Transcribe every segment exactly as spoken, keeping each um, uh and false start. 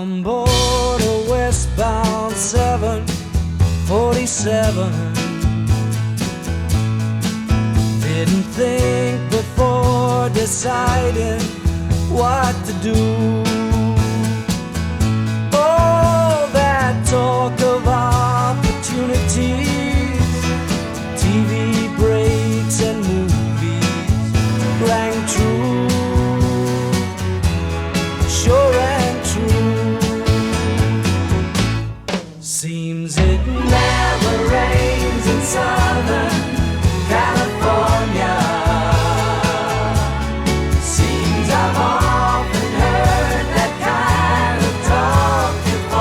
On board a westbound seven forty-seven. Didn't think before deciding what to do. Oh, that talk of opportunities, T V breaks and movies rang true, sure and true. Seems it never rains in Southern California. Seems I've often heard that kind of talk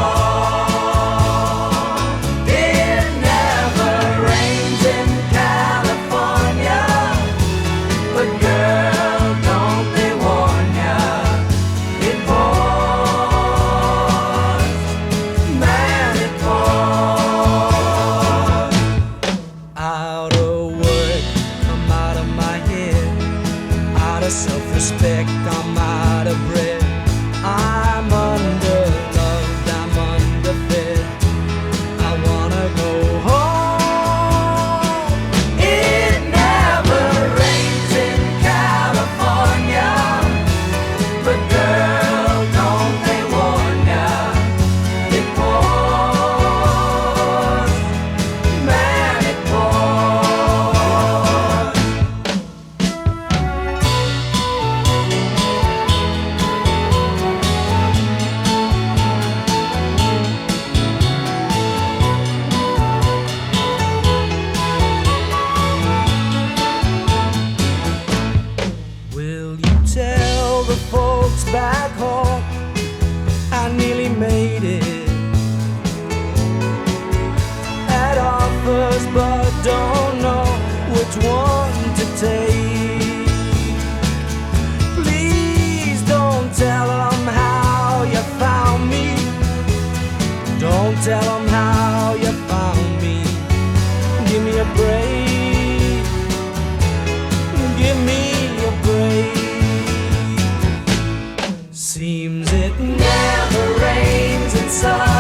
before. It never rains in California, but girl, don't they warn ya, it pours, man, it pours. Out of work, I'm out of my head. Out of self-respect, I'm out of bread. I'm underloved, I'm underfed. I wanna go home. It never rains in California, but girl, don't they warn ya, it pours, man, it pours. Will you tell the folks back home I nearly made it? Had offers but don't know which one to take. Please don't tell them how you found me. Don't tell them how you found me. Give me a break. Give me a break. Seems it never rains in summer.